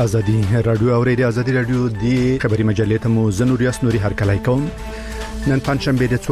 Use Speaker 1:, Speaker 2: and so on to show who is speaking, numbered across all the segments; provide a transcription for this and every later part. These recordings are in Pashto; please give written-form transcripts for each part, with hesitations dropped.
Speaker 1: ازادي رادیو اوریدي ازادي رادیو دی خبري مجله ته مو زنوریاس نوري هر کلای کوم نن پنځشنبه د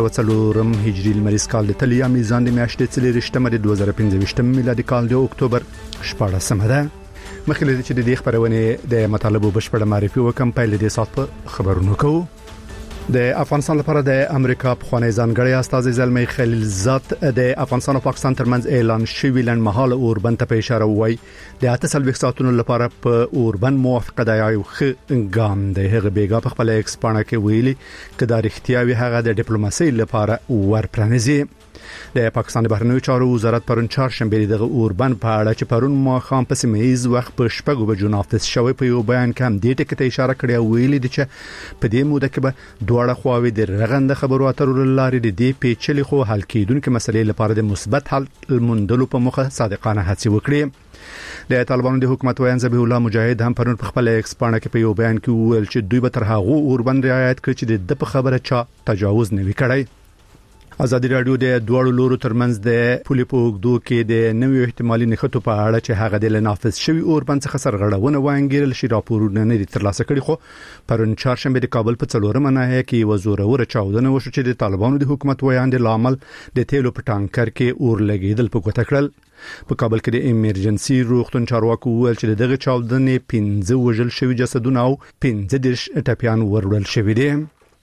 Speaker 1: 1440 هجری المریز کال د تلیا میزان د میاشتې تلې رښتمه د 2015 میلادي کال د اکتوبر 14 ده مخکې چې د خبرونه د مطالبه بشپړه معرفي وکم پیل د سات په خبرونو کوو د افغانستان لپاره د امریکا په خوانی ځانګړی استاذ زلمی خلیلزاد د افغانستان او پاکستان ترمنځ اعلان شوی لنډمهاله اوربند ته اشاره وای د 8 ساعتونو لپاره په اوربند موافقه د یو ګام د هغه بیګا په خپل ایکسپانه کې ویلي کدا اړتیاوي هغه د ډیپلوماسي لپاره ورپرنځي د پاکستان د بهرنیو چارو وزارت پرون چهارشنبه دغه اوربند په اړه چې پرون ماخام په سیمه‌ایز وخت په شپږو بجو نافذ شوی په یو بیان کې هم دې ټکي ته اشاره کړې ویلي دي چې په دې موده کې به دواړه خواوې د رغنده خبرو اترو لارې د دې پیچلې خو حل کېدونکو مسلې لپاره د مثبت حل موندلو په مخه صادقانه هڅې وکړي د طالبانو د حکومت وایي ذبیح الله مجاهد هم پرون په خپل ایکسپانه کې په یو بیان کې وویل چې دوی به تر هغه اوربند رعایت کړي چې د خبره چا تجاوز نه وکړي ازادي رادیو د دوړو لورو ترمنځ د پولي پوګدو کې د نوې احتمالي نښتو په اړه چې هغه د نافذ شوی اوربند څخه سرغړونه وانګیرل شي راپورونه نه دي ترلاسه کړي خو پرون چهارشنبه د کابل په څلورمه ناحیه کې وزوره چاودنه وشو چې د طالبانو د حکومت ویاند لامل د تیلو په ټانکر کې اور لګیدل په ګوته کړل په کابل کې د ایمرجنسي روغتون چارواکو ویل چې دغه چاودنې 15 وژل شوی جسدونه او 15 ټپيان ورول شوی دي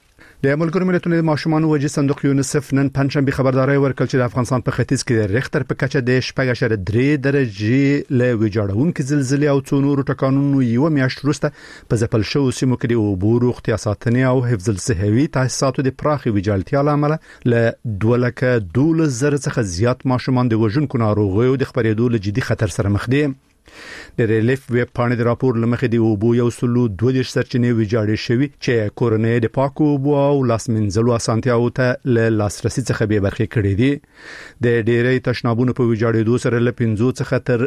Speaker 1: د ملګرو ملتونو د ماشومان وجه صندوق یونیسف نن پنځشنبه خبرداري ورکړه چې د افغانستان په ختیځ کې د ریختر په کچه د 8.3 درجه له ویجاړونکو زلزلې او څو نورو ټکانونو یو میاشت وروسته په ځپل شو سیمو کې د اوبو روغتیا ساتنې او حفظ الصحوي تاسیساتو د پراخي ویجاړتیا لامل له 2,12,000 څخه زیات ماشومان د وژونکو ناروغیو د خبرېدو له جدي خطر سره مخ دي د ریلیف ویب پاڼې د راپور لمخې د اوبو یو سلو 2 سرچینې ویجاړې شوی چې کورنۍ د پاکو اوبو او لاسمنځلو اسانتیاو ته له لاسرسي څخه به برخې کړې دي د ډېرې تشنابونو په ویجاړېدو سره له 15 څخه تر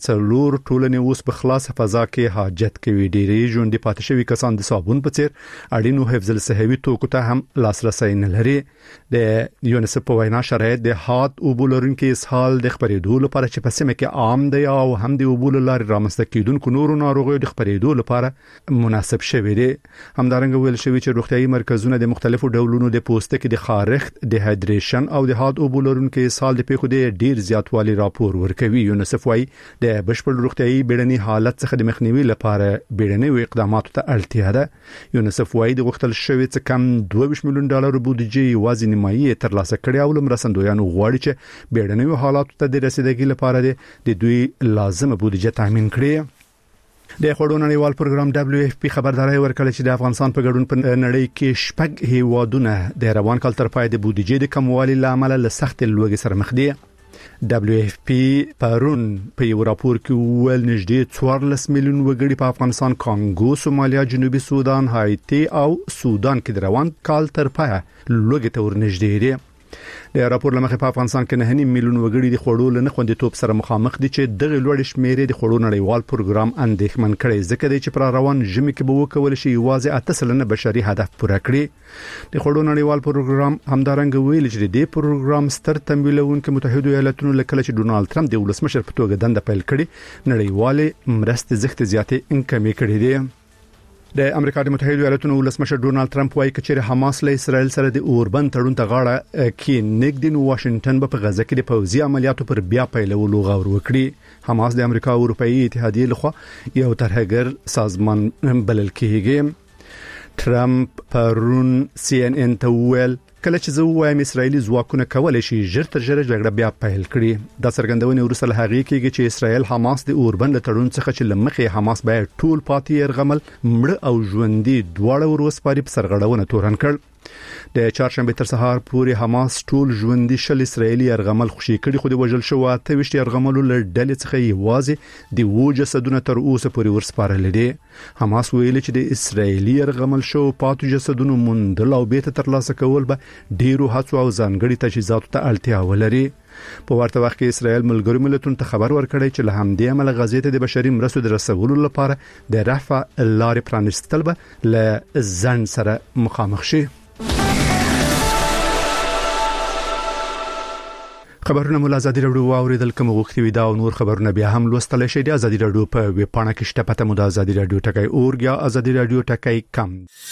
Speaker 1: 4 ټولنې اوس په خلاص فضا کې حاجت کوي ډېرې ژوند پاتې شوی کسان د صابون په څیر اړینو حفظ الصحوي توکو ته هم لاسرسي نه لري د یونیسف په وینا شرایط د هات اوبو لرونکو اسهال د خبرېدو لپاره چې په سیمه کې عام دی او هم د اوبو لارې رامنځته کېدونکو نورو ناروغیو د خبرېدو لپاره مناسب شوی دی همدارنګه ویل شوی چې روغتيایي مرکزونه د مختلفو ډولونو د پوستکي د خارښت د هایډریشن او د هاد اوبو لرونکو اسهال د پیښو د ډیر زیاتوالي راپور ورکوي یونیسف وايي د بشپړ روغتيایي بیړني حالت څخه د مخنیوي لپاره بیړني اقداماتو ته اړتیا ده یونیسف وايي د غوښتل شوی څخه کم $2 مليون بودیجه وازی نیمایي ترلاسه کړي او لمرسندویانو غواړي چې بیړني حالاتو ته د رسیدګۍ لپاره د دوی لازمه بودیجه تامین کړي د خړو نړیوال پروګرام WFP خبرداري ورکړه چې د افغانستان په ګډون په نړۍ کې شپږ هیوادونه د روان کال تر پای د بودیجې د کموالي لامل له سخت لوګي سره مخ دي WFP پرون په یو راپور کې ویل نږدې 14 میلیون وګړي په افغانستان، کانګو، سومالیا، جنوبي سودان، هایتي او سودان کې د روان کال تر پای لوګي ته ورنږدې دي د راپور لمخې په افغانستان کې 9 میلیون وګړي د خړو لنه خوندیتوب سره مخامخ دي چې دغه لوړ شمیرې د خړو نړیوال پروګرام اندېښمن کړي ځکه چې پر روان ژمي کې به وکول شي واځي 8 سلنه بشري هدف پوره کړي د خړو نړیوال پروګرام همدارنګه ویل چې د پروګرام ستر تمویلونکو متحده ایالاتونو لکه چې ډونالد ټرمپ د ولسمشر په توګه دنده پیل کړي نړیوال مرستې زخت زیاتې انکمې کړي دي د امریکا د متحده ایالاتونو ولسمشر ډونالد ټرمپ وايي چې حماس له اسرائیل سره د اوربند تړون ته غاړه کې نګدین واشنگټن په غزه کې د پوځي عملیاتو پر بیا پیلولو غور وکړي حماس د امریکا او اروپאי اتحادیه لخوا یو ترهګر سازمان بلل کېږي ټرمپ پرون CNN ته ویل کله چې زه وایم اسرایلی ځواکونه کولای شي ژر تر ژره جګړه بیا پیل کړي د څرګندونې وروسته له هغې کېږي چې اسرایل حماس د اوربند تړون څخه چې لمخې حماس باید ټول پاتې يرغمل مړ او ژوندۍ دواړه وروسپاري په سرغړونه تورن کړ د چهارشنبه تر سهار پورې حماس ټول ژوندۍ شل اسرایلی يرغمل خوشي کړي خو د وژل شو 28 يرغملو له ډلې څخه یوازې د وجسدونه تر اوسه پورې ورسپارل دي حماس ویل چې د اسرایلی يرغمل شو پاتو جسدونو موندل او بیرته ترلاسه کول به ډیرو هڅو او ځانګړي تجهیزاتو ته اړتیا ولري په ورته وخت کې اسرائیل ملګرو ملتونو ته خبر ورکړی چې له همدې عمل غزې ته د بشري مرستو د رسولو لپاره د رفع لارې پرانستل به له ځن سره مخامخ شي خبرونه مو ازادي راډیو اوریدل کوم وخت وی دا او نور خبرونه بیا هم لوستل شي د ازادي راډیو په ویب پاڼه کې شته پته مو د ازادي راډیو ټکای اورګ یا ازادي راډیو ټکای کم.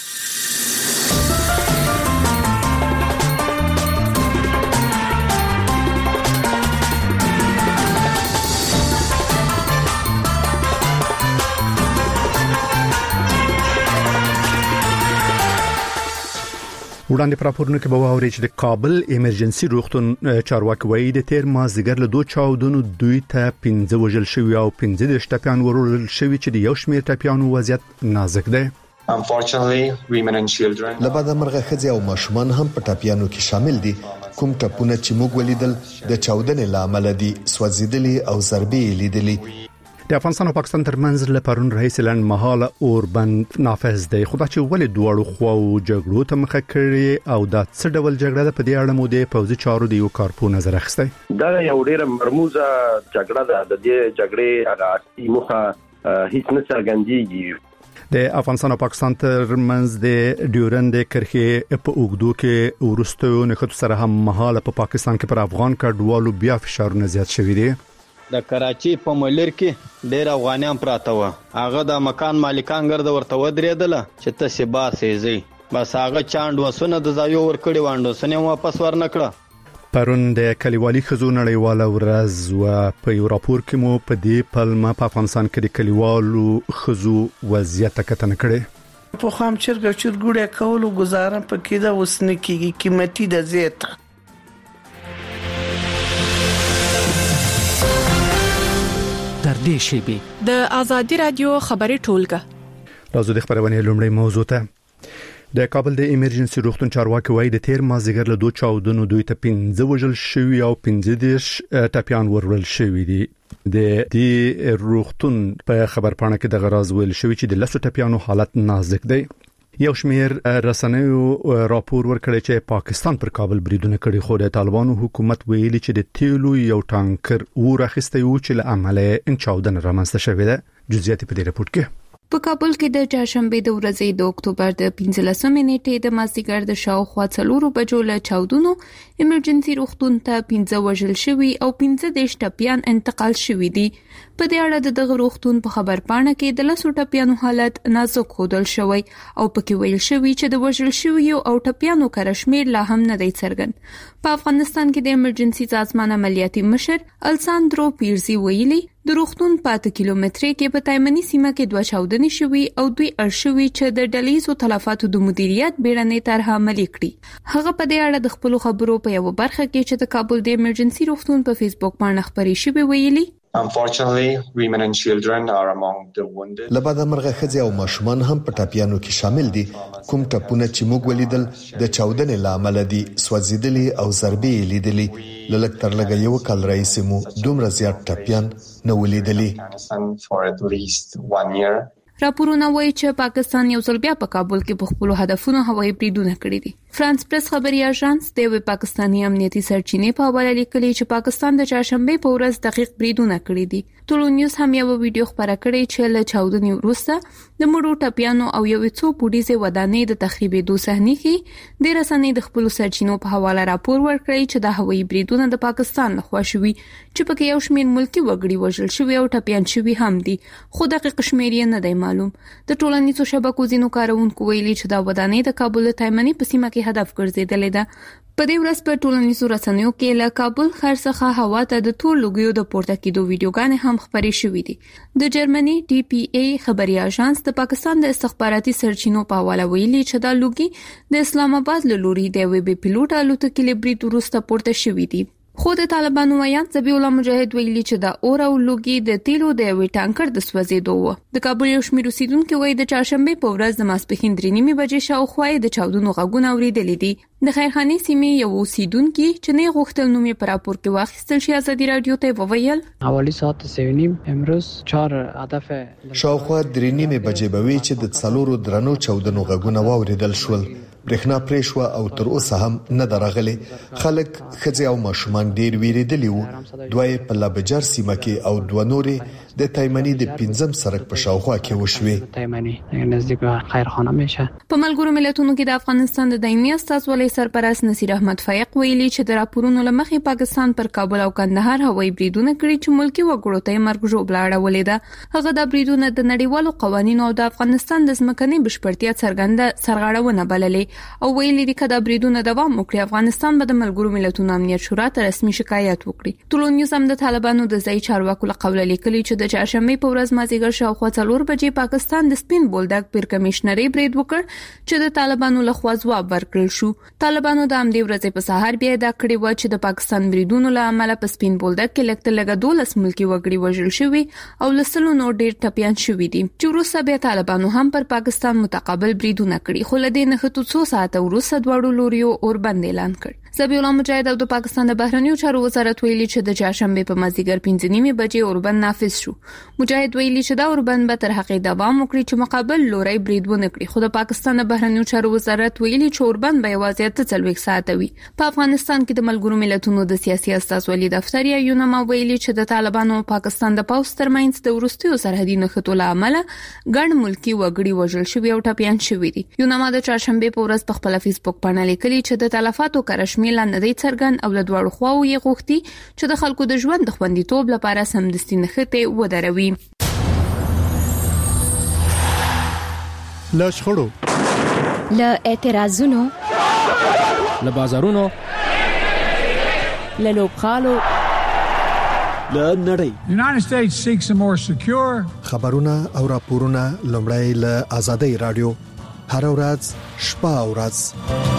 Speaker 1: وړاندې پر راپورونه کې به واوري چې د کابل ایمرجنسي روغتون چارواکي وایي د تیر مازدیګر له 2 چاودنو دوی ته 15 وژل شوی او 15 ټپيان ورول شوی چې د یو شمېر ټپيانو وضعیت نازک دی.
Speaker 2: Unfortunately, women and children.
Speaker 3: لباده مرغه خځې او ماشومان هم په ټپيانو کې شامل دي. کوم ټپونه چې موږ ولیدل د چاودنې لامل دي سوځیدلي او ضربې لیدلې.
Speaker 1: د افغانستان او پاکستان ترمنځ له پرون رئیس لند مهاله اوربند نافذ دی. خو دا چې ولې دوړو خو جګړو ته مخه کړي او دا څه ډول جګړه ده په دې اړه مو د پوځي چارو د یو کارپو نظر اخیستی.
Speaker 4: دا یو ډېر مرموزه جګړه ده. د دې جګړې هغه اصلي موخه هیڅ نه څرګندېږي.
Speaker 1: د افغانستان او پاکستان ترمنځ د ډیورند کرښې په اوګدو کې ورستو نخښت سره هم مهاله په پاکستان کې پر افغان کډوالو بیا فشارونه زیات شوي دي.
Speaker 5: د کراچي په ملر کې ډېر افغانان پراته و. هغه د مکان مالکان ګرځ ورته ودرېدل چې تاسو بار سيزي بس هغه چاند وسونه د ځایو ورکړي واندو سنې واپس ورنکړه.
Speaker 1: پرون د کلیوالي خزو نړیواله ورځ و په یو راپور کې مو په دې پلمه په افغانستان کې د کلیوالو خزو وضعیت کتنه کړي.
Speaker 6: په خام چرګوړې کولو گزاره پکې دا وسنه کېږي قیمتي د زیات
Speaker 7: در دې شیبه د ازادي رادیو خبري ټولګه.
Speaker 1: راځو د خبرونه لومړی موضوع ته. د کابل د ایمرجنسي روغتون چارواکي وایي د تیر مازدیګر له 2 چاودنو دوی ته 15 وژل شوی او 15 ټپيان ورول شوی دي. د دې روغتون په خبرپاڼه کې د غراز ویل شوی چې د لاسو ټپيانو حالت نازک دی. یو شمېر رسنیو راپور ورکړی چې پاکستان پر کابل بریدونه کړي خو د طالبانو حکومت ویلي چې د تیلو یو ټانکر ورخصته یو چې له عمله چاودنه رامنځته شوې ده. جزئیات په دې راپور کې.
Speaker 8: په کابل کې د چهارشنبه د ورځې د اکتوبر د 15 نیټې د مازدیګر د شاوخوا 4 بجو له چاودنو ایمرجنسي روغتون ته 15 وژل شوی او 15 ټپيان انتقال شوی دي. په دې اړه د دغه روغتون په خبرپاڼه کې د لاسو ټپيانو حالت نازک ښودل شوی او پکې ویل شوی چې د وژل شوی او ټپيانو کرشمیر لا هم نه دی څرګند. په افغانستان کې د ایمرجنسي سازمان عملیاتي مشر الساندرو پیرزي ویلي د روغتون 5 کیلومتري کې په تایمنی سیمه کې 2 چاودنې شوي او دوی ارشوي چې د ډلیزو تلفاتو د مدیریت بیړنۍ طرح عملي کړي. هغه په دې اړه د خپل خبرو په یو برخه کې چې د کابل د ایمرجنسي روغتون په فیسبوک باندې خبري شوی ویلي
Speaker 2: Unfortunately, women and children are among the wounded.
Speaker 3: لباده مرغه خځې او ماشومان هم په ټپيانو کې شامل دي. کوم ټپونه چې موږ ولیدل د چاودنې لامل دي سوځیدلي او ضربې لیدلې. لکه تر لګ یو کال رئیس مو دومره زیات ټپيان نه ولیدلې.
Speaker 2: For at least 1 year.
Speaker 8: راپورونه وایي چې پاکستان یو ځل بیا په کابل کې په خپل هدفونو هوایي بریدونه کړي دي. فرانس پریس خبري اژانس د وی پاکستاني امنیتي سرچینې په حواله لیکلي چې پاکستان د چهارشنبه په ورځ دقیق بریدونه کړي دي. ټولو نیوز هم یو ویډیو خبره کړې چې له چاودنې وروسته د مړو ټپيانو او یو څو پوډیزه ودانې د تخریبېدو صحنې کې د رسنۍ د خپل سرچینو په حواله راپور ورکړی چې د هوایي بریدونه د پاکستان لخوا شوي چې پکې یو شمېر ملکی وګړي وژل شوي او ټپيان شوي هم دي. خو دقیق شمېر یې نه دی معلوم. د ټولنیزو شبکو ځینو کارونکو ویلي چې دا ودانې د کابل تایمنی په سیمه کې هدف ګرځیدلې ده. په دې ورځ په ټولنیزو رسنیو کې له کابل ښار څخه هوا ته د تور لوګیو د پورته کېدو ویډیوګانې هم خبرې شوې دي. د جرمني DPA خبري اژانس د پاکستان د استخباراتي سرچینو په حواله ویلي چې دا لوګي د اسلام آباد له لوري د وی بي پيلوټ الوتکې لبري وروسته پورته شوې دي. خو د طالبانو ویان ذبی الله مجاهد ویلي چې دا اور او لوګي د تیلو د وی ټانکر د سوځېدو و. د کابل یو شمېر اوسیدونکو وایي د چهارشنبه په ورځ د ماسپښین 3:30 بجې شاوخوا د چاودنو غږونه اوریدلې دي. د خیرخانې سیمې یو اوسیدونکو چې نه غوښتل نوم یې پر راپور کې واخیستل شي ازادي رادیو ته وویل
Speaker 9: حوالی ساعت 3:30 امروز 4 هدف
Speaker 3: شاوخوا 3:30 بجې به وی چې د څلورو درنو چاودنو غږونه واوریدل شول. برېښنا پرېښوه او تر اوسه هم نه درغلي. خلک خځې او ماشومان ډیر ویریدلی وو. دوی په لابجر سیمه کې او دوه نورې د تایمنی د 5م سړک په شاوخوا کې وشوي.
Speaker 9: تایمنی نزدیک خیرخانه میشه.
Speaker 8: په ملګرو ملتونو کې د افغانستان د دایمي استازولۍ سرپرست نصیر احمد فایق ویلي چې د راپورونو لمخې پاکستان پر کابل او کندهار هوایي بریدونه کړي چې ملکی وګړو ته مرګ ژوبله اړولې ده. هغه د بریدونو د نړیوالو قوانینو او د افغانستان د ځمکني بشپړتیا څرګنده سرغړونه بللې او ویلي دي چې دا بریدونه دوام وکړي افغانستان به د ملګرو ملتونو امنیت شورا ته رسمي شکایت وکړي. ټولنیز هم د طالبانو د ځای چارواکو له قوله لیکلي چې د چهارشنبه په ورځ مازیګر شاوخوا 4 بجې پاکستان د سپین بولدک پر کمشنري برید وکړ چې د طالبانو له خوا ځواب ورکړل شو. طالبانو د امدې ورځې په سهار بیا دا کړی و چې د پاکستان بریدونو له امله په سپین بولدک کې لکه 12 ملکی وګړي وژل شوي او لسلو نور ډیر ټپيان شوي دي چې وروسته بیا طالبانو هم پر پاکستان متقابل بریدونه کړي. خو لدې نه خطو 2 ساعته وروسته دواړو لوریو اوربند اعلان کړ. ذبیح الله مجاهد او د پاکستان د بهرنیو چارو وزارت ویلي چې د چهارشنبه په مازیګر 5:30 بجې اوربند نافذ شو. مجاهد ویلي چې دا اوربند به تر هغه دوام وکړي چې مقابل لوري بریدونه کړي. خو د پاکستان د بهرنیو چارو وزارت ویلي چې اوربند به یوازې 40 ساعته وي. په افغانستان کې د ملګرو ملتونو د سیاسي استازولۍ دفتر یا یونما ویلي چې د طالبانو او پاکستان د پوځ ترمنځ د وروستیو سرحدي نښتو له امله ګڼ ملکی وګړي وژل شوي او ټپيان شوي دي. یونما د چهارشنبه په ورځ په خپل فیسبوک باندې لیکلي چې د تلفاتو کرشمیل نه دی څرګند او له دواړو خواو یې غوښتي چې د خلکو د ژوند د خوندیتوب لپاره سمدستي نښتې ودروي.
Speaker 1: له شخړو،
Speaker 10: له اعتراضونو،
Speaker 11: له بازارونو،
Speaker 10: له لوبغالو،
Speaker 11: له نړۍ.
Speaker 12: United States seeks a more secure.
Speaker 3: خبرونه او راپورونه لومړی له آزادۍ رادیو هر ورځ شپه او ورځ.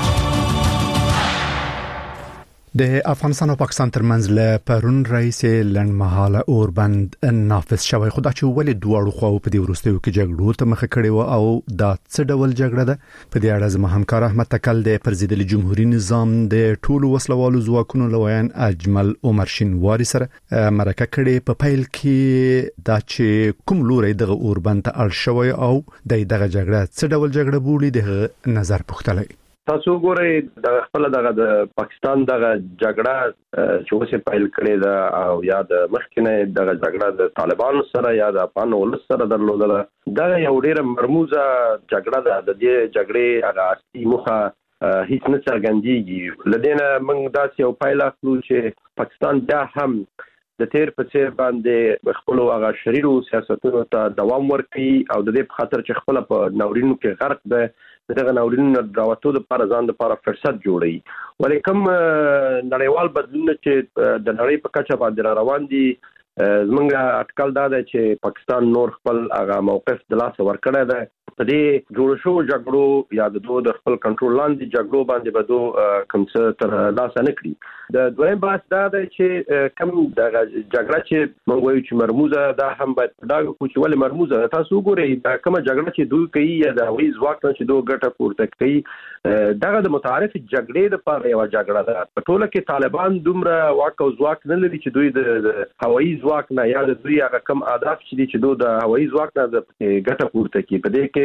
Speaker 1: د افغانستان او پاکستان ترمنځ له پرون رئیس لنډمهاله اوربند نافذ شوی. خو دا چې ولې دواړو خواو په دې وروستیو کې جګړو ته مخه کړې و او دا څه ډول جګړه ده؟ په دې اړه زما همکار احمد تکل د پرزیدلي جمهوریت نظام د ټولو وسلوالو ځواکونو لویان اجمل عمر شینواری سره مرکه کړې. په پیل کې دا چې کوم لوري دغه اوربند ته اړ شوی او دغه جګړه څه ډول جګړه بولی د نظر پوښتلی.
Speaker 4: تاسو ګورئ د خپل د پاکستان دغه جګړه چې اوسه پیل کړې ده او یا د مخکنه دغه جګړه د طالبانو سره یا د افغان ولس سره درلودله، دا یو ډېر مرموزه جګړه ده. د دې جګړې هغه اصلي موخه هیڅ نه څرګندېږي. لدينا موږ داسې یو پایله اخلو چې پاکستان بیا هم د تیر په څیر باندې خپل هغه شریرو سیاستونو ته دوام ورکړي او د دې په خاطر چې خپل په ناورینو کې غرق ده دغه ناورینو راوتو لپاره ځان لپاره فرصت جوړي. ولیکم نړیوال بدلون چې د نړۍ په کچه باندې روان دي، زمونږ اټکل دا ده چې پاکستان نور خپل هغه موقف د لاس ورکړی ده. په دې جوړ شو جګړو یا د خپل کنټرول لاندې جګړو باندې به کوم څه تر لاس نه کړي. د دویم بحث دا ده چې کوم د جګړه چې موږ وایو چې مرموزه ده هم باید دا کو چې ولې مرموزه. تاسو وګورئ دا کوم جګړه چې دوی کوي یا د هوایي ځواک نه چې دوی ګټه پورته کوي، دغه د متعارف جګړې لپاره یو جګړه ده. په ټوله کې طالبان دومره واک او ځواک نه لري چې دوی د هوایي ځواک نه یا د دوی هغه کم اهداف چې دوی د هوایي ځواک نه ګټه پورته کوي. په دې کې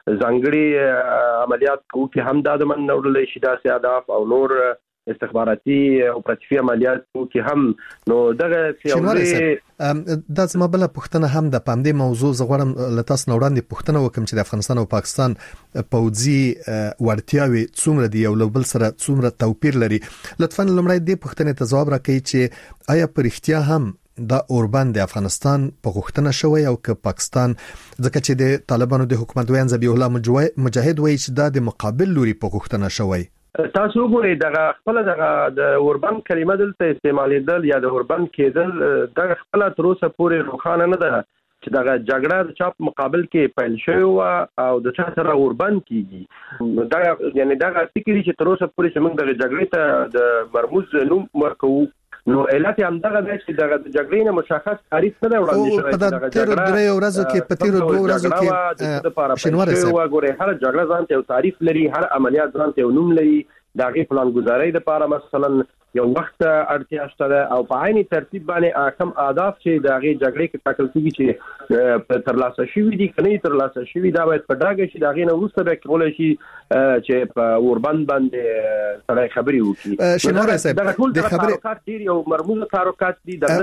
Speaker 4: ځانګړي عملیات کوي هم د من نورلې شي داسې اهداف او نور استخباراتي او پراتیفي عملیات کوي هم. نو دغه سیاوري
Speaker 3: د زما بل پښتنه هم د پامدې موضوع زغړم لتاس نوړاندې پښتنه وکم چې د افغانستان او پاکستان پوځي ورتیاوي څومره دی او بل سره څومره توپیر لري. لطفا لمړی دې پښتنه ته ځواب راکړئ چې آیا پر اختیا هم دا اوربند د افغانستان په غوښتنه شوی او که پاکستان ځکه چې د طالبانو د حکومت ویان ذبیح الله مجاهد وایي چې دا د مقابل لوري په غوښتنه شوی.
Speaker 4: تاسو وګورئ دغه خپل دغه د اوربند کلمه دلته استعمالیدل یا د اوربند کېدل دغه خپل تر اوسه پورې روښانه نه ده چې دغه جګړه د چاپ مقابل کې پیل شوی او د چا سره اوربند کیږي. دا یعنی دغه فکر چې تر اوسه پورې چې موږ د جګړې ته د مرموز نوم ورکو، نو علت هم دغه دی چې دغه جګړې نه مشخص تعریف نه وړاندې شوی.
Speaker 3: دغه جګړه ورځو کې په تیر 2 ورځو کې
Speaker 4: شنواره وګورئ هر جګړه ځان ته یو تعریف لري، هر عملیات ځان ته یو نوم لري. دغه پلان گزارۍ لپاره مثلا یو وخت اړتیا شته او په عین ترتیب باندې کوم اهداف چې د هغه جګړې کې ټاکل کیږي چې ترلاسه شوي دي کني ترلاسه شوي دا باید په ډاګه شي دا غي نه وروسته به کولای شي چې په اوربند باندې سره خبري وکړي
Speaker 3: شنوره صاحب
Speaker 4: د خبرې ډیر یو مرموزه تحرکات دي د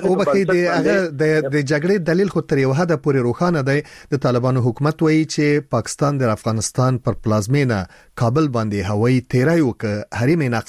Speaker 3: جګړې دلیل خو تر یو حد پورې روښانه دی د طالبانو حکومت وایي چې پاکستان د افغانستان پر پلازمینه کابل باندې هوایي تیرای وک حریم